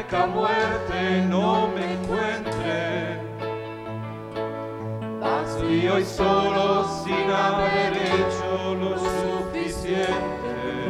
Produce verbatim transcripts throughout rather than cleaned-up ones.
cerca muerte no me encuentre, vacío y solo sin haber hecho lo suficiente.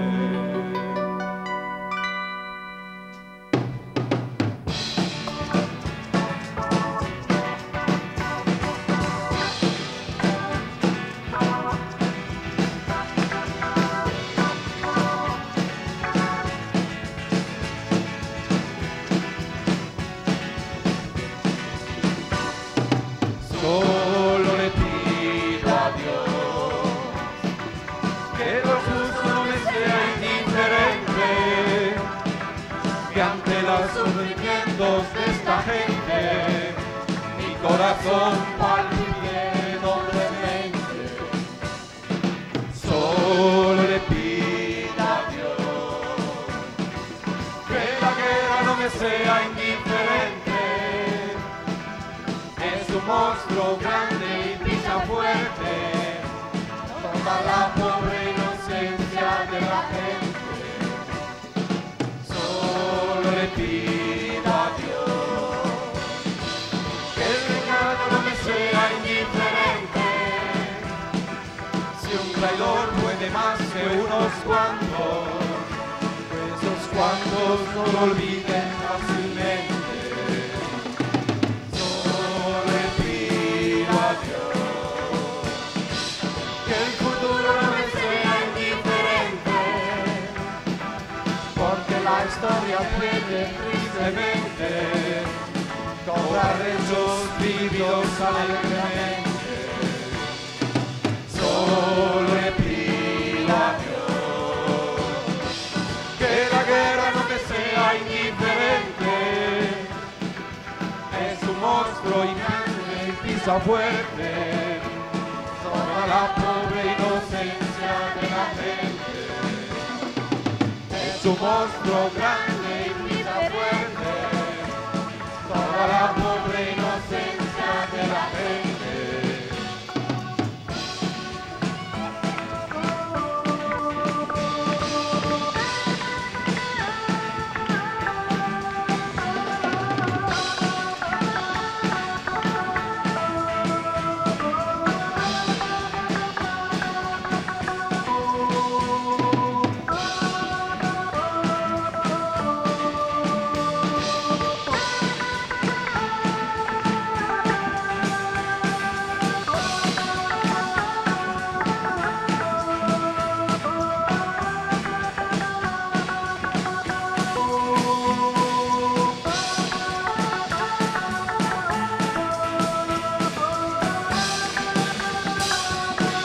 Solo le pido a Dios que lo justo no me sea indiferente, que ante los sufrimientos de esta gente mi corazón palpite doblemente. Solo le pido a Dios que la guerra no me sea indiferente. Es un monstruo grande y pisa fuerte toda la pobre inocencia de la gente. Solo le pido a Dios que el engaño no me sea indiferente. Si un traidor puede más que unos cuantos, esos cuantos no lo olviden fácilmente. La historia puede tristemente cobrar hechos vividos alegremente. Solo le pido a Dios que la guerra no me sea indiferente. Es un monstruo y grande y pisa fuerte toda la pobre inocencia de la gente. Es un monstruo grande y pisa fuerte toda la pobre inocencia de la gente.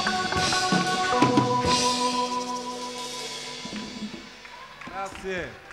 Grazie.